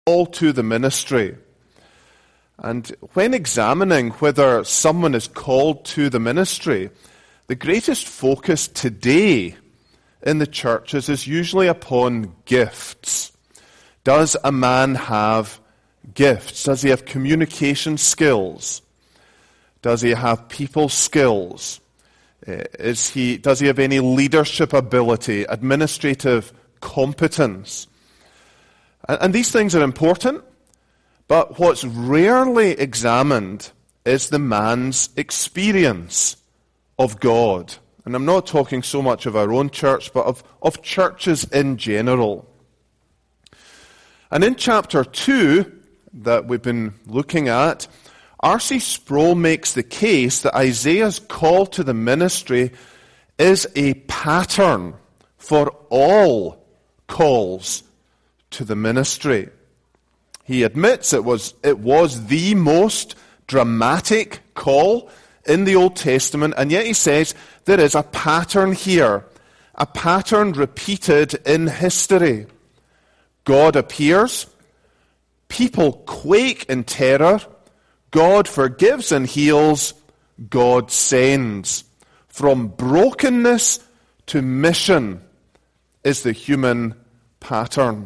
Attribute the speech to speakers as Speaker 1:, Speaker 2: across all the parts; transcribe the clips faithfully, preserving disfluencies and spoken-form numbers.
Speaker 1: call to the ministry. And when examining whether someone is called to the ministry, the greatest focus today in the churches is usually upon gifts. Does a man have gifts? Does he have communication skills? Does he have people skills? Is he, does he have any leadership ability, administrative competence? And, and these things are important, but what's rarely examined is the man's experience of God. And I'm not talking so much of our own church, but of, of churches in general. And in chapter two that we've been looking at, R C Sproul makes the case that Isaiah's call to the ministry is a pattern for all calls to the ministry. He admits it was, it was the most dramatic call in the Old Testament, and yet he says there is a pattern here, a pattern repeated in history. God appears, people quake in terror, God forgives and heals, God sends. From brokenness to mission is the human pattern.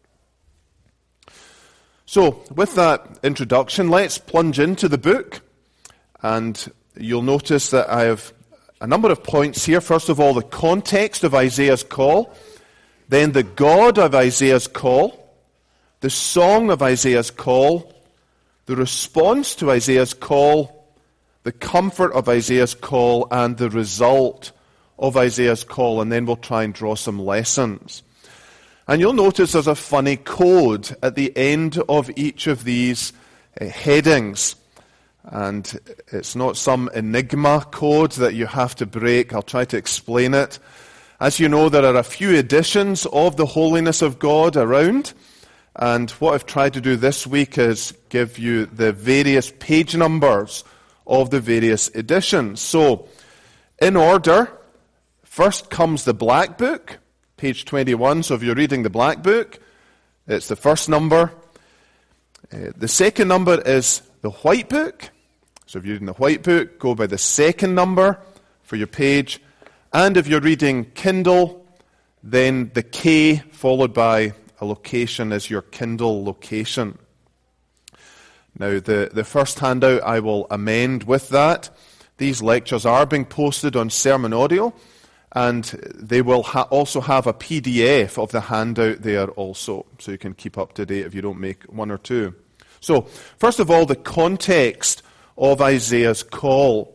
Speaker 1: So, with that introduction, let's plunge into the book. And you'll notice that I have a number of points here. First of all, the context of Isaiah's call. Then the God of Isaiah's call. The song of Isaiah's call. The response to Isaiah's call, the comfort of Isaiah's call, and the result of Isaiah's call. And then we'll try and draw some lessons. And you'll notice there's a funny code at the end of each of these uh, headings. And it's not some enigma code that you have to break. I'll try to explain it. As you know, there are a few editions of the holiness of God around. And what I've tried to do this week is give you the various page numbers of the various editions. So, in order, first comes the Black Book, page twenty-one. So if you're reading the Black Book, it's the first number. Uh, the second number is the White Book. So if you're reading the White Book, go by the second number for your page. And if you're reading Kindle, then the K followed by a location is your Kindle location. Now, the, the first handout I will amend with that. These lectures are being posted on Sermon Audio, and they will ha- also have a P D F of the handout there also, so you can keep up to date if you don't make one or two. So, first of all, the context of Isaiah's call.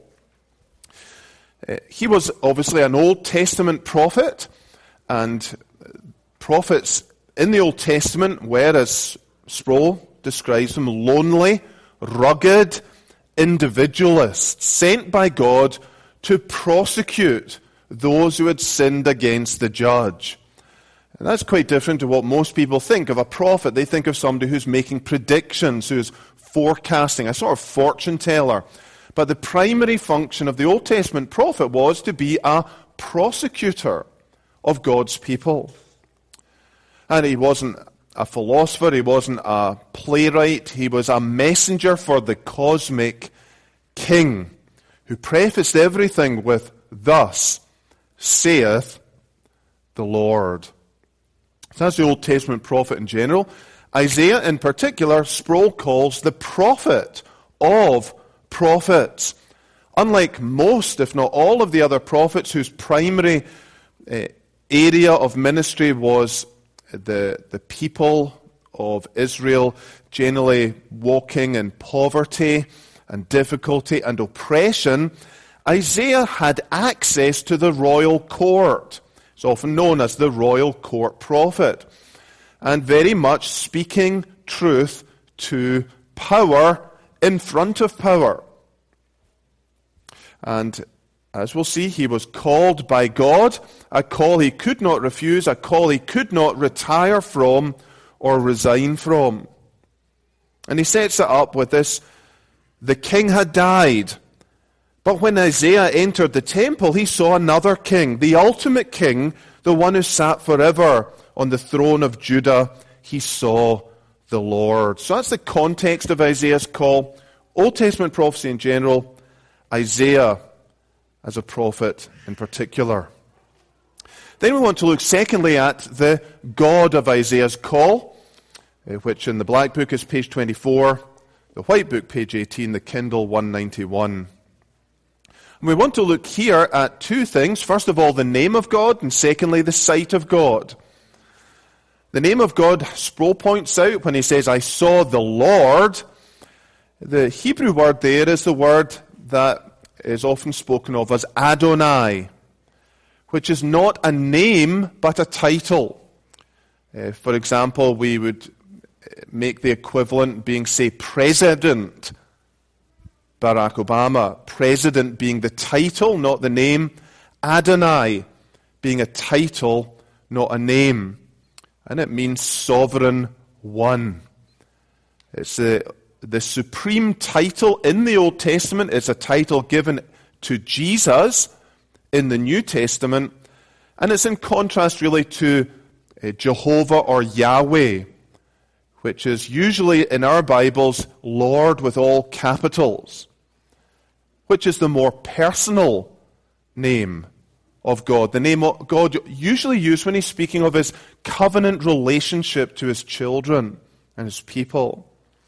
Speaker 1: Uh, he was obviously an Old Testament prophet, and prophets in the Old Testament were, as Sproul describes them, lonely, rugged individualists sent by God to prosecute those who had sinned against the judge. And that's quite different to what most people think of a prophet. They think of somebody who's making predictions, who's forecasting, a sort of fortune teller. But the primary function of the Old Testament prophet was to be a prosecutor of God's people. And he wasn't a philosopher, he wasn't a playwright, he was a messenger for the cosmic king, who prefaced everything with, "Thus saith the Lord." So that's the Old Testament prophet in general. Isaiah in particular, Sproul calls the prophet of prophets. Unlike most, if not all, of the other prophets whose primary uh, area of ministry was the, the people of Israel generally walking in poverty and difficulty and oppression, Isaiah had access to the royal court. It's often known as the royal court prophet, and very much speaking truth to power in front of power. And as we'll see, he was called by God, a call he could not refuse, a call he could not retire from or resign from. And he sets it up with this: the king had died, but when Isaiah entered the temple, he saw another king, the ultimate king, the one who sat forever on the throne of Judah. He saw the Lord. So that's the context of Isaiah's call. Old Testament prophecy in general, Isaiah as a prophet in particular. Then we want to look secondly at the God of Isaiah's call, which in the Black Book is page twenty-four, the White Book page eighteen, the Kindle one ninety-one. And we want to look here at two things. First of all, the name of God, and secondly, the sight of God. The name of God, Sproul points out when he says, I saw the Lord. The Hebrew word there is the word that is often spoken of as Adonai, which is not a name but a title. Uh, for example, we would make the equivalent being, say, President Barack Obama. President being the title, not the name. Adonai being a title, not a name. And it means sovereign one. It's the, the supreme title in the Old Testament. It's a title given to Jesus in the New Testament. And it's in contrast really to uh, Jehovah or Yahweh, which is usually in our Bibles Lord with all capitals, which is the more personal name of God. The name of God usually used when he's speaking of his covenant relationship to his children and his people.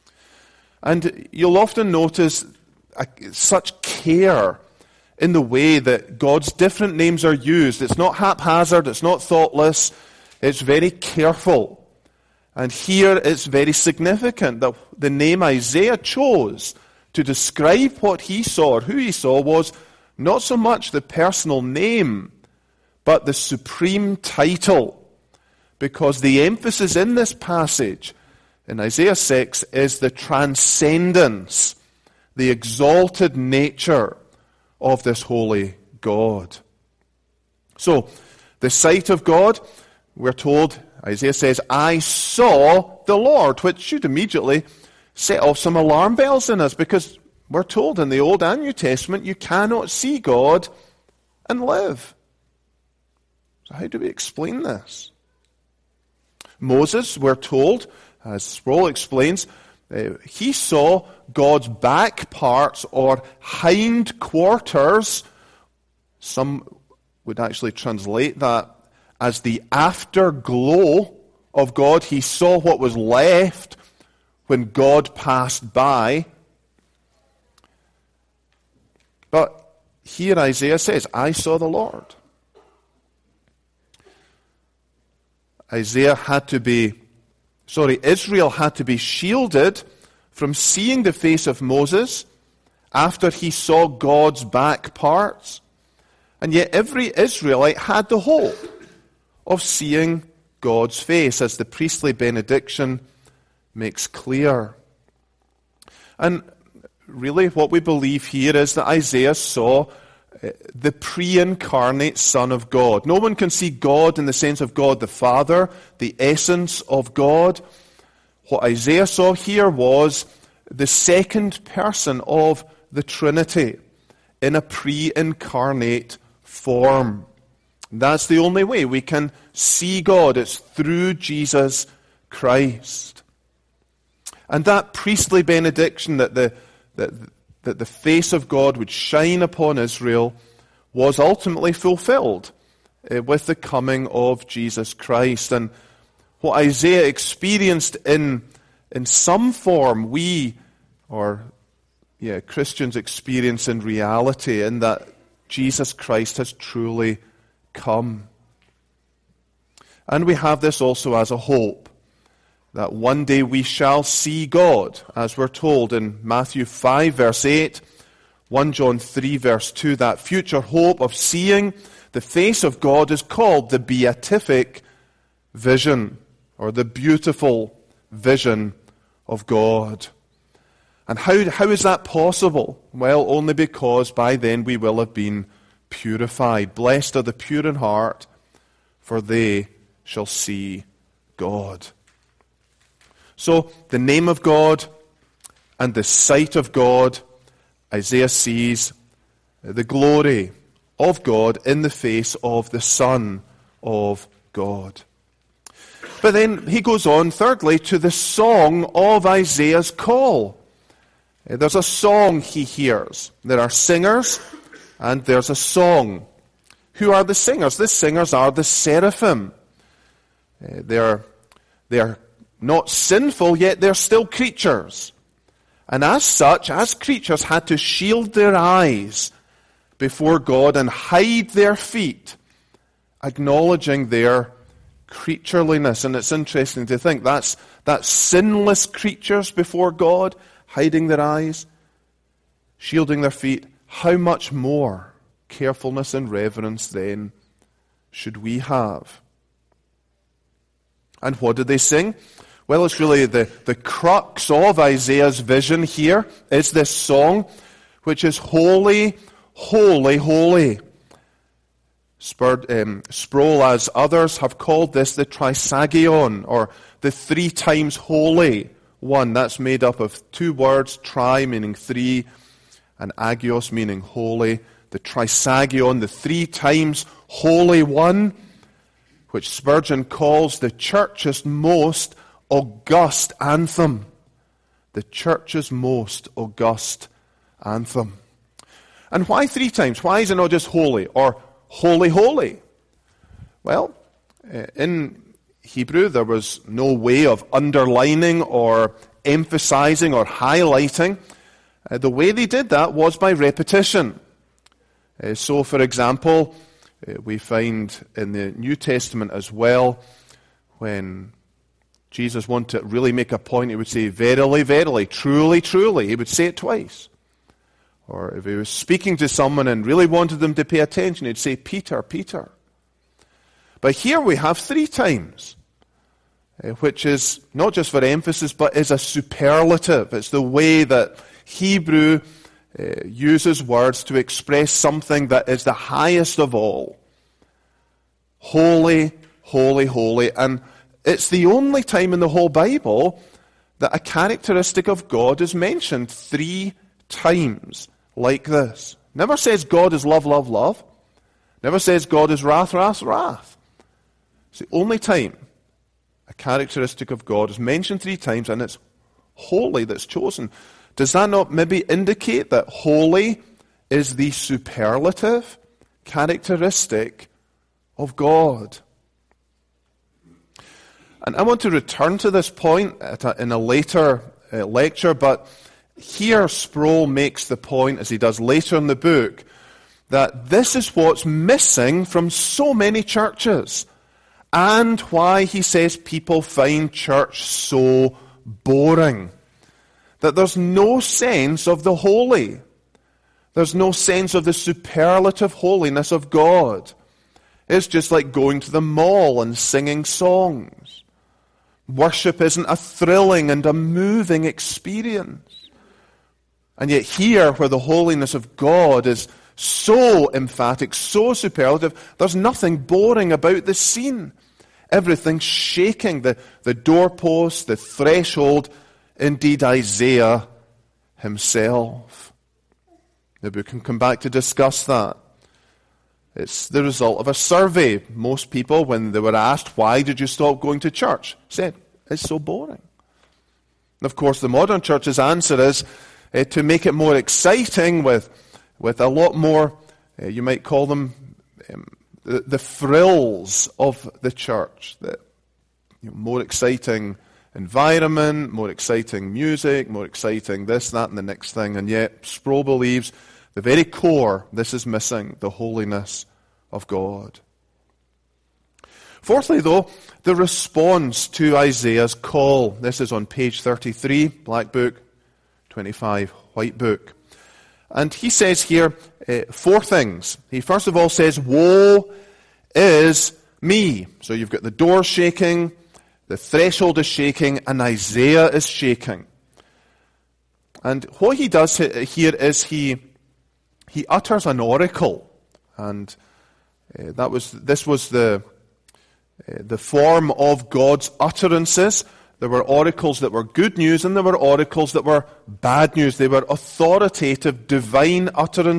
Speaker 1: And you'll often notice a, such care in the way that God's different names are used. It's not haphazard, it's not thoughtless, it's very careful. And here it's very significant that the name Isaiah chose to describe what he saw or who he saw was not so much the personal name, but the supreme title. Because the emphasis in this passage, in Isaiah six, is the transcendence, the exalted nature of this holy God. So, the sight of God, we're told, Isaiah says, I saw the Lord, which should immediately set off some alarm bells in us, because we're told in the Old and New Testament you cannot see God and live. So how do we explain this? Moses, we're told, as Sproul explains, uh, he saw God's back parts or hind quarters. Some would actually translate that as the afterglow of God. He saw what was left when God passed by. But here Isaiah says, I saw the Lord. Isaiah had to be, sorry, Israel had to be shielded from seeing the face of Moses after he saw God's back parts. And yet every Israelite had the hope of seeing God's face, as the priestly benediction makes clear. And really what we believe here is that Isaiah saw the pre-incarnate Son of God. No one can see God in the sense of God the Father, the essence of God. What Isaiah saw here was the second person of the Trinity in a pre-incarnate form. That's the only way we can see God. It's through Jesus Christ. And that priestly benediction that the, that, that the face of God would shine upon Israel was ultimately fulfilled uh, with the coming of Jesus Christ. And what Isaiah experienced in, in some form, we, or yeah, Christians experience in reality, in that Jesus Christ has truly come. And we have this also as a hope, that one day we shall see God, as we're told in Matthew five, verse eight, First John three, verse two, that future hope of seeing the face of God is called the beatific vision, or the beautiful vision of God. And how, how is that possible? Well, only because by then we will have been purified. Blessed are the pure in heart, for they shall see God. So, the name of God and the sight of God, Isaiah sees the glory of God in the face of the Son of God. But then he goes on, thirdly, to the song of Isaiah's call. There's a song he hears. There are singers, and there's a song. Who are the singers? The singers are the seraphim. They're, they're not sinful, yet they're still creatures. And as such, as creatures, had to shield their eyes before God and hide their feet, acknowledging their creatureliness. And it's interesting to think that's, that's sinless creatures before God, hiding their eyes, shielding their feet. How much more carefulness and reverence then should we have? And what did they sing? Well, it's really the, the crux of Isaiah's vision here is this song, which is holy, holy, holy. Spurred, um, Sproul, as others, have called this the Trisagion, or the three times holy one. That's made up of two words, tri meaning three, and agios meaning holy. The Trisagion, the three times holy one, which Spurgeon calls the church's most august anthem. The church's most august anthem. And why three times? Why is it not just holy or holy, holy? Well, in Hebrew there was no way of underlining or emphasizing or highlighting. Uh, the way they did that was by repetition. Uh, so, for example, uh, we find in the New Testament as well, when Jesus wanted to really make a point, he would say, verily, verily, truly, truly. He would say it twice. Or if he was speaking to someone and really wanted them to pay attention, he'd say, Peter, Peter. But here we have three times, uh, which is not just for emphasis, but is a superlative. It's the way that Hebrew uh, uses words to express something that is the highest of all. Holy, holy, holy. And it's the only time in the whole Bible that a characteristic of God is mentioned three times like this. Never says God is love, love, love. Never says God is wrath, wrath, wrath. It's the only time a characteristic of God is mentioned three times, and it's holy that's chosen. Does that not maybe indicate that holy is the superlative characteristic of God? And I want to return to this point at a, in a later uh, lecture, but here Sproul makes the point, as he does later in the book, that this is what's missing from so many churches, and why he says people find church so boring. That there's no sense of the holy. There's no sense of the superlative holiness of God. It's just like going to the mall and singing songs. Worship isn't a thrilling and a moving experience. And yet here, where the holiness of God is so emphatic, so superlative, there's nothing boring about the scene. Everything's shaking. The, the doorpost, the threshold, indeed Isaiah himself. Maybe we can come back to discuss that. It's the result of a survey. Most people, when they were asked, why did you stop going to church, said, it's so boring. And of course, the modern church's answer is uh, to make it more exciting with, with a lot more, uh, you might call them, um, the, the frills of the church. The, you know, more exciting environment, more exciting music, more exciting this, that, and the next thing. And yet, Sproul believes the very core, this is missing, the holiness of God. Fourthly, though, the response to Isaiah's call. This is on page thirty-three, Black Book, twenty-five, White Book. And he says here uh, four things. He first of all says, woe is me. So you've got the door shaking, the threshold is shaking, and Isaiah is shaking. And what he does here is he he utters an oracle, and uh, that was this was the uh, the form of God's utterances. There were oracles that were good news, and there were oracles that were bad news. They were authoritative, divine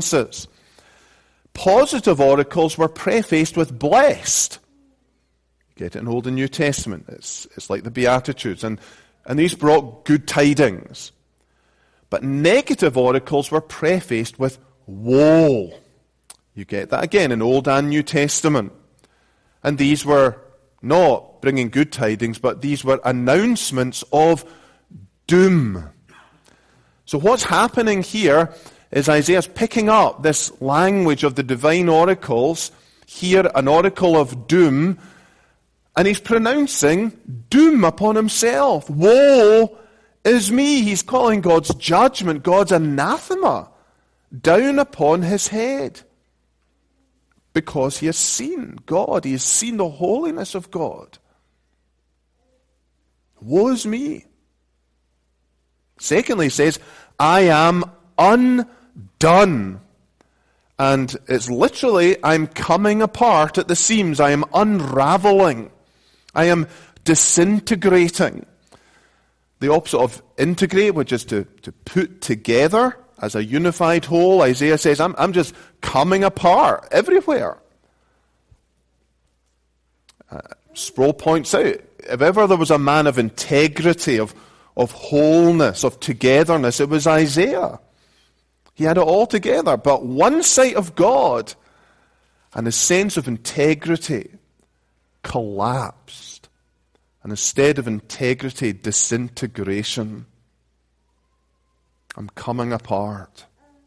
Speaker 1: utterances. Positive oracles were prefaced with blessed. Get it in Old and New Testament. It's, it's like the Beatitudes. And, and these brought good tidings. But negative oracles were prefaced with woe. You get that again in Old and New Testament. And these were not bringing good tidings, but these were announcements of doom. So what's happening here is Isaiah's picking up this language of the divine oracles, here an oracle of doom, and he's pronouncing doom upon himself. Woe is me. He's calling God's judgment, God's anathema, down upon his head. Because he has seen God. He has seen the holiness of God. Woe is me. Secondly, he says, I am undone. And it's literally, I'm coming apart at the seams. I am unraveling. I am disintegrating. The opposite of integrate, which is to, to put together as a unified whole. Isaiah says, I'm, I'm just coming apart everywhere. Uh, Sproul points out, if ever there was a man of integrity, of, of wholeness, of togetherness, it was Isaiah. He had it all together. But one sight of God and his sense of integrity collapsed. And instead of integrity, disintegration. I'm coming apart.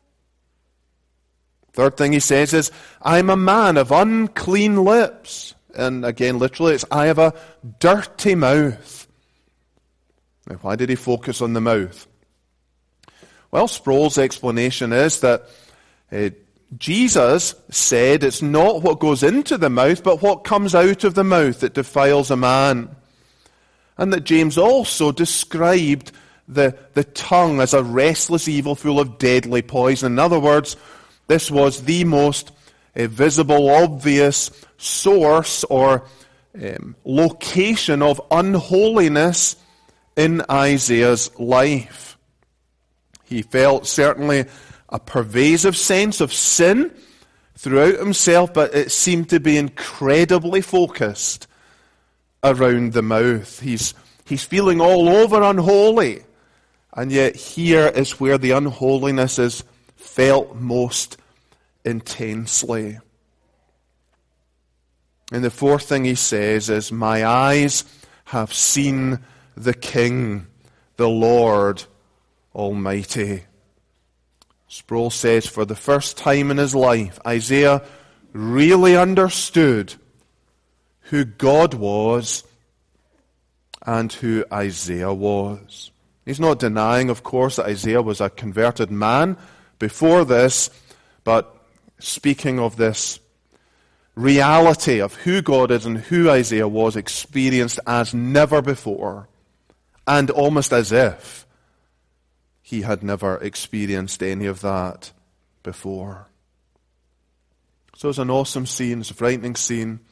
Speaker 1: Third thing he says is, I'm a man of unclean lips. And again, literally, it's, I have a dirty mouth. Now, why did he focus on the mouth? Well, Sproul's explanation is that uh, Jesus said it's not what goes into the mouth, but what comes out of the mouth that defiles a man. And that James also described the, the tongue as a restless evil full of deadly poison. In other words, this was the most uh, visible, obvious source or um, location of unholiness in Isaiah's life. He felt certainly a pervasive sense of sin throughout himself, but it seemed to be incredibly focused around the mouth. He's, he's feeling all over unholy, and yet here is where the unholiness is felt most intensely. And the fourth thing he says is, my eyes have seen the King, the Lord Almighty. Sproul says, for the first time in his life, Isaiah really understood who God was and who Isaiah was. He's not denying, of course, that Isaiah was a converted man before this, but speaking of this reality of who God is and who Isaiah was, experienced as never before, and almost as if he had never experienced any of that before. So it's an awesome scene, it's a frightening scene.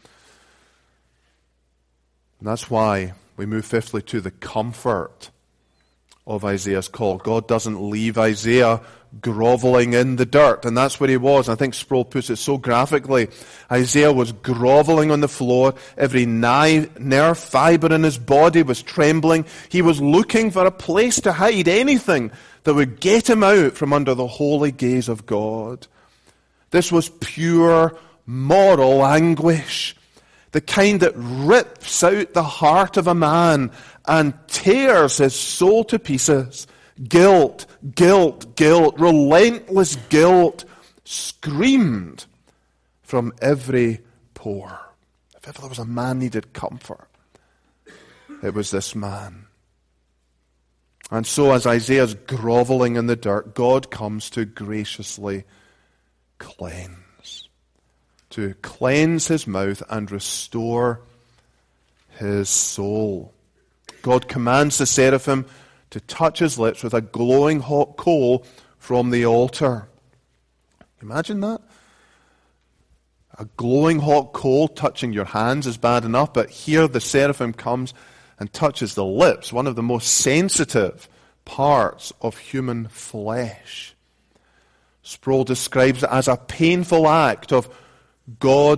Speaker 1: And that's why we move fifthly to the comfort of Isaiah's call. God doesn't leave Isaiah groveling in the dirt, and that's where he was. I think Sproul puts it so graphically. Isaiah was groveling on the floor. Every nerve fiber in his body was trembling. He was looking for a place to hide, anything that would get him out from under the holy gaze of God. This was pure moral anguish, the kind that rips out the heart of a man and tears his soul to pieces. Guilt, guilt, guilt, relentless guilt screamed from every pore. If ever there was a man needed comfort, it was this man. And so as Isaiah's groveling in the dirt, God comes to graciously cleanse, to cleanse his mouth and restore his soul. God commands the seraphim to touch his lips with a glowing hot coal from the altar. Imagine that. A glowing hot coal touching your hands is bad enough, but here the seraphim comes and touches the lips, one of the most sensitive parts of human flesh. Sproul describes it as a painful act of God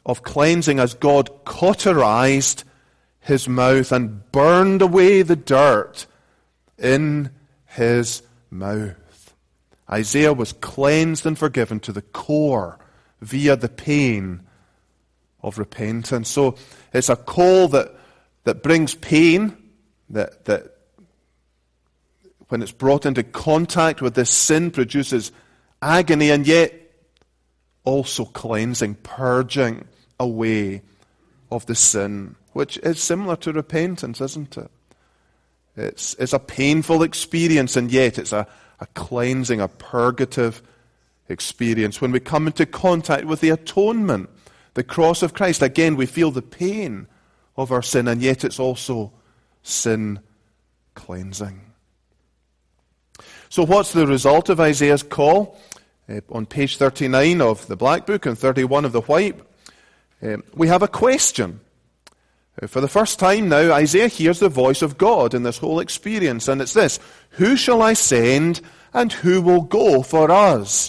Speaker 1: of cleansing as God cauterized his mouth and burned away the dirt in his mouth. Isaiah was cleansed and forgiven to the core via the pain of repentance. So it's a call that, that brings pain, that, that when it's brought into contact with this sin produces agony, and yet also cleansing, purging away of the sin, which is similar to repentance, isn't it? It's, it's a painful experience, and yet it's a, a cleansing, a purgative experience. When we come into contact with the atonement, the cross of Christ, again we feel the pain of our sin, and yet it's also sin cleansing. So what's the result of Isaiah's call? Uh, on page thirty-nine of the Black Book and thirty-one of the White, uh, we have a question. Uh, for the first time now, Isaiah hears the voice of God in this whole experience, and it's this: who shall I send, and who will go for us?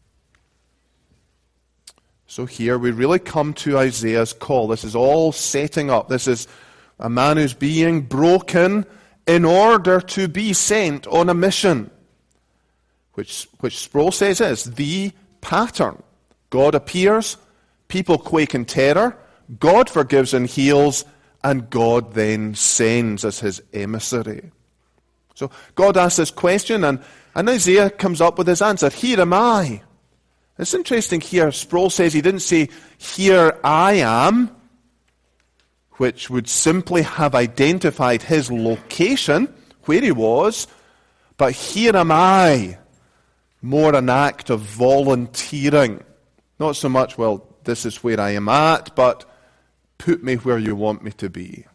Speaker 1: So here we really come to Isaiah's call. This is all setting up. This is a man who's being broken in order to be sent on a mission, which, which Sproul says is the pattern. God appears, people quake in terror, God forgives and heals, and God then sends as his emissary. So God asks this question, and, and Isaiah comes up with his answer: here am I. It's interesting here, Sproul says he didn't say, here I am, which would simply have identified his location, where he was, but here am I, more an act of volunteering. Not so much, well, this is where I am at, but put me where you want me to be.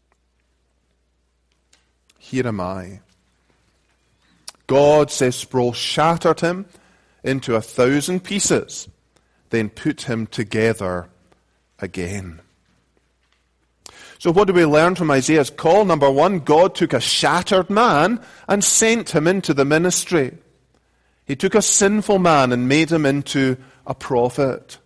Speaker 1: Here am I. God, says Sproul, shattered him into a thousand pieces, then put him together again. So what do we learn from Isaiah's call? Number one, God took a shattered man and sent him into the ministry. He took a sinful man and made him into a prophet.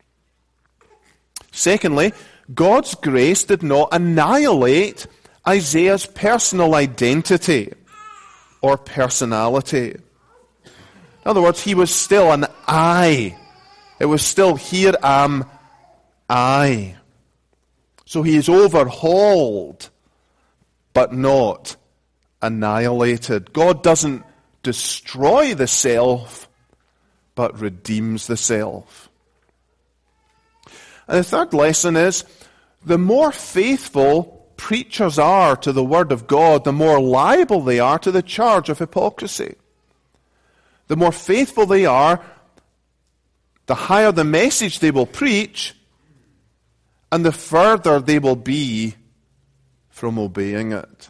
Speaker 1: Secondly, God's grace did not annihilate Isaiah's personal identity or personality. In other words, he was still an I. It was still, here am I. So he is overhauled, but not annihilated. God doesn't destroy the self, but redeems the self. And the third lesson is, the more faithful preachers are to the Word of God, the more liable they are to the charge of hypocrisy. The more faithful they are, the higher the message they will preach, and the further they will be from obeying it.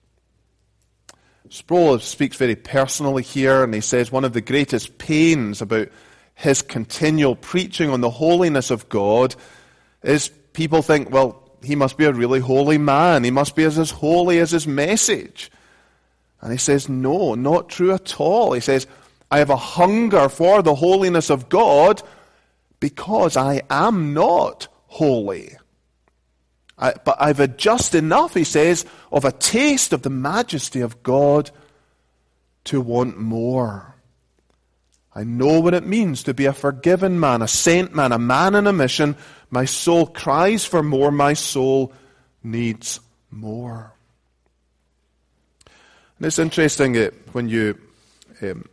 Speaker 1: Sproul speaks very personally here, and he says one of the greatest pains about his continual preaching on the holiness of God is people think, well, he must be a really holy man. He must be as, as holy as his message. And he says, no, not true at all. He says, I have a hunger for the holiness of God because I am not holy. I, but I've had just enough, he says, of a taste of the majesty of God to want more. I know what it means to be a forgiven man, a sent man, a man on a mission. My soul cries for more. My soul needs more. And it's interesting uh, when you um,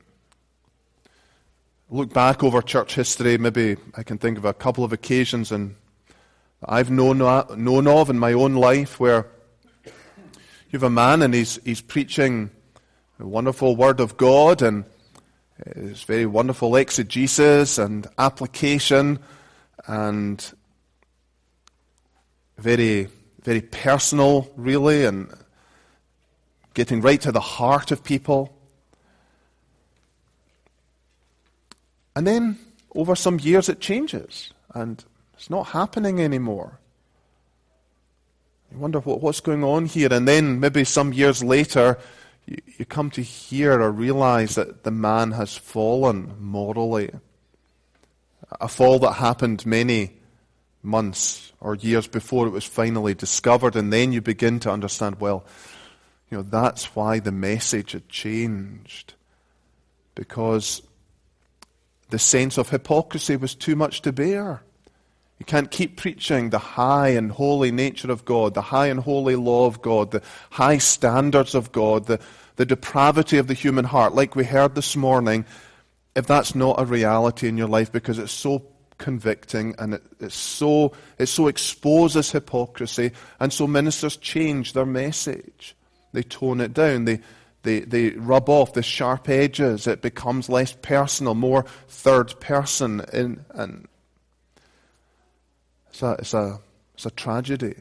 Speaker 1: look back over church history. Maybe I can think of a couple of occasions and I've known, known of in my own life where you have a man and he's, he's preaching a wonderful word of God, and it's very wonderful exegesis and application and very, very personal, really, and getting right to the heart of people. And then over some years it changes and it's not happening anymore. You wonder what, what's going on here. And then maybe some years later, you, you come to hear or realize that the man has fallen morally. A fall that happened many, months or years before it was finally discovered, and then you begin to understand, well, you know, that's why the message had changed. Because the sense of hypocrisy was too much to bear. You can't keep preaching the high and holy nature of God, the high and holy law of God, the high standards of God, the, the depravity of the human heart, like we heard this morning, if that's not a reality in your life, because it's so convicting and it, it's so it so exposes hypocrisy, and so ministers change their message. They tone it down. They they they rub off the sharp edges. It becomes less personal, more third person, in, and it's a it's a it's a tragedy.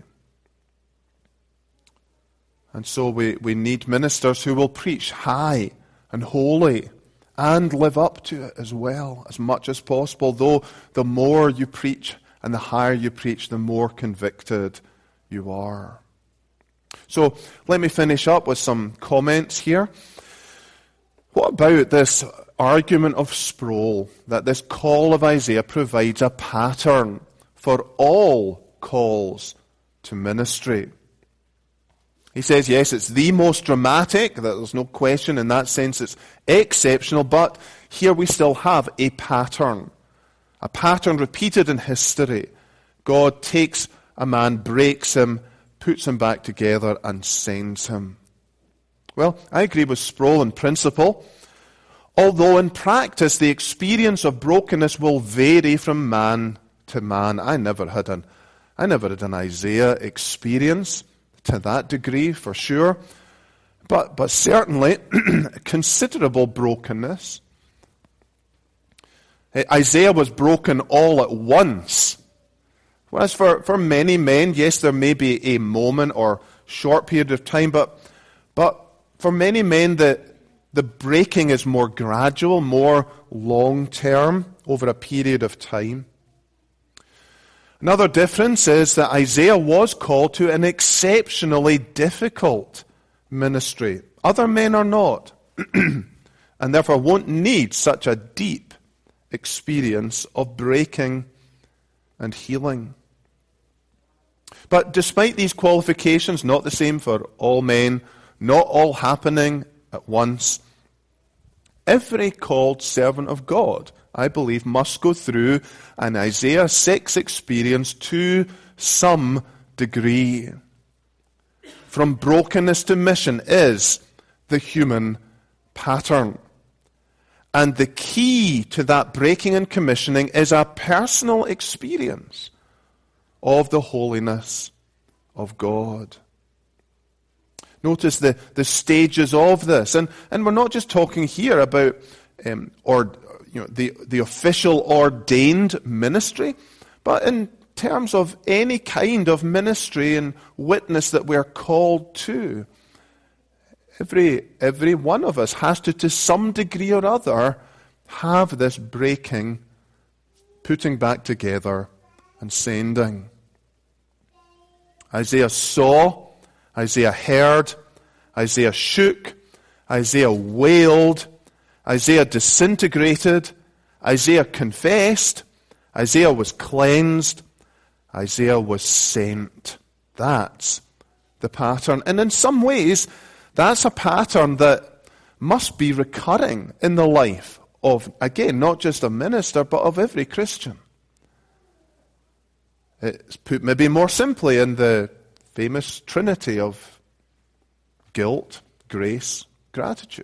Speaker 1: And so we, we need ministers who will preach high and holy and live up to it as well, as much as possible. Though the more you preach and the higher you preach, the more convicted you are. So let me finish up with some comments here. What about this argument of Sproul, that this call of Isaiah provides a pattern for all calls to ministry? He says, yes, it's the most dramatic, that there's no question in that sense, it's exceptional, but here we still have a pattern. A pattern repeated in history. God takes a man, breaks him, puts him back together, and sends him. Well, I agree with Sproul in principle, although in practice the experience of brokenness will vary from man to man. I never had an, I never had an Isaiah experience to that degree, for sure, but but certainly considerable brokenness. Isaiah was broken all at once. Whereas for, for many men, yes, there may be a moment or short period of time, but but for many men, the the breaking is more gradual, more long-term, over a period of time. Another difference is that Isaiah was called to an exceptionally difficult ministry. Other men are not, and therefore won't need such a deep experience of breaking and healing. But despite these qualifications, not the same for all men, not all happening at once, every called servant of God, I believe, must go through an Isaiah six experience to some degree. From brokenness to mission is the human pattern. And the key to that breaking and commissioning is a personal experience of the holiness of God. Notice the, the stages of this. And, and we're not just talking here about um, or you know the, the official ordained ministry, but in terms of any kind of ministry and witness that we're called to. Every, every one of us has to, to some degree or other, have this breaking, putting back together, and sending. Isaiah saw, Isaiah heard, Isaiah shook, Isaiah wailed, Isaiah disintegrated, Isaiah confessed, Isaiah was cleansed, Isaiah was sent. That's the pattern. And in some ways, that's a pattern that must be recurring in the life of, again, not just a minister, but of every Christian. It's put maybe more simply in the famous trinity of guilt, grace, gratitude.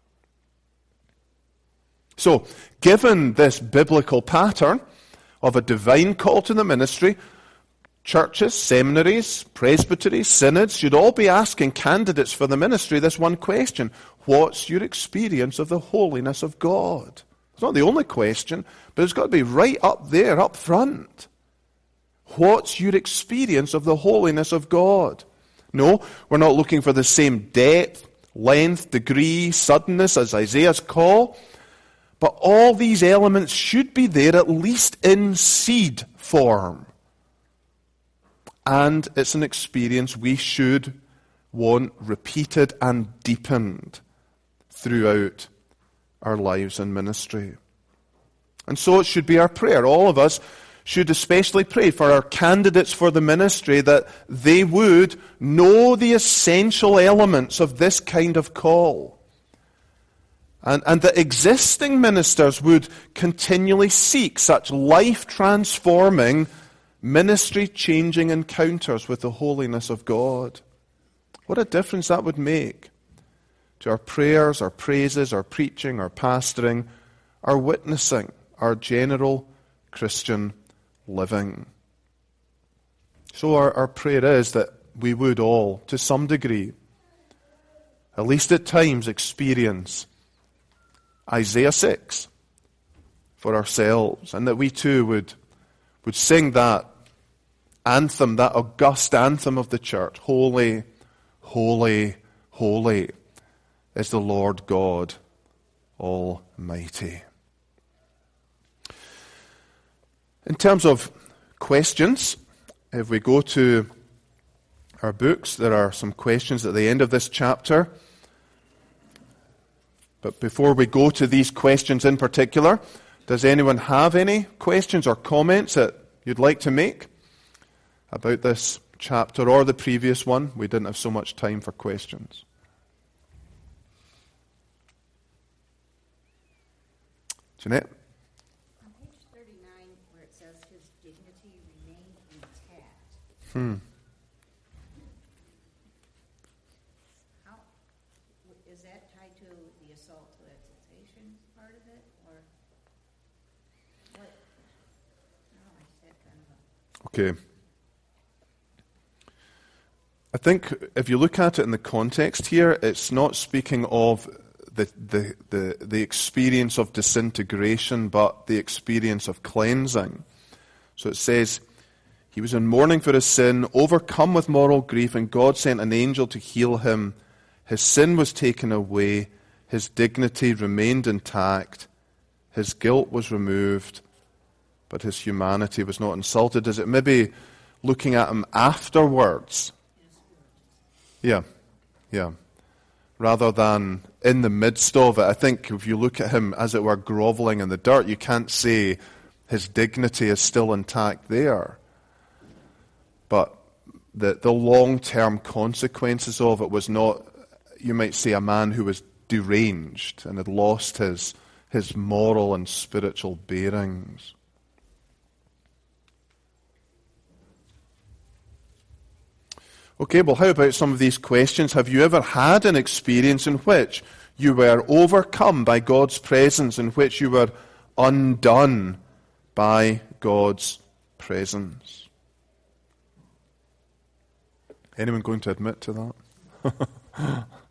Speaker 1: So, given this biblical pattern of a divine call to the ministry, churches, seminaries, presbyteries, synods should all be asking candidates for the ministry this one question: what's your experience of the holiness of God? It's not the only question, but it's got to be right up there, up front. What's your experience of the holiness of God? No, we're not looking for the same depth, length, degree, suddenness as Isaiah's call, but all these elements should be there at least in seed form. And it's an experience we should want repeated and deepened throughout our lives and ministry. And so it should be our prayer. All of us should especially pray for our candidates for the ministry, that they would know the essential elements of this kind of call. And, and that existing ministers would continually seek such life-transforming, ministry-changing encounters with the holiness of God. What a difference that would make to our prayers, our praises, our preaching, our pastoring, our witnessing, our general Christian living. So our, our prayer is that we would all, to some degree, at least at times, experience Isaiah six for ourselves, and that we too would, would sing that anthem, that august anthem of the church, holy, holy, holy is the Lord God Almighty. In terms of questions, if we go to our books, there are some questions at the end of this chapter. But before we go to these questions in particular, does anyone have any questions or comments that you'd like to make about this chapter or the previous one? We didn't have so much time for questions. Jeanette?
Speaker 2: On page thirty-nine, where it says his dignity remained intact.
Speaker 1: Hmm.
Speaker 2: How, is that tied to the assault to exaltation part of it, or what? No, I said kind of a...
Speaker 1: Okay. I think if you look at it in the context here, it's not speaking of the the the, the experience of disintegration, but the experience of cleansing. So it says, he was in mourning for his sin, overcome with moral grief, and God sent an angel to heal him. His sin was taken away, his dignity remained intact, his guilt was removed, but his humanity was not insulted. Is it maybe looking at him afterwards? Yeah, yeah. Rather than in the midst of it. I think if you look at him, as it were, groveling in the dirt, you can't say his dignity is still intact there. But the, the long-term consequences of it was not, you might say, a man who was deranged and had lost his, his moral and spiritual bearings. Okay, well, how about some of these questions? Have you ever had an experience in which you were overcome by God's presence, in which you were undone by God's presence? Anyone going to admit to that?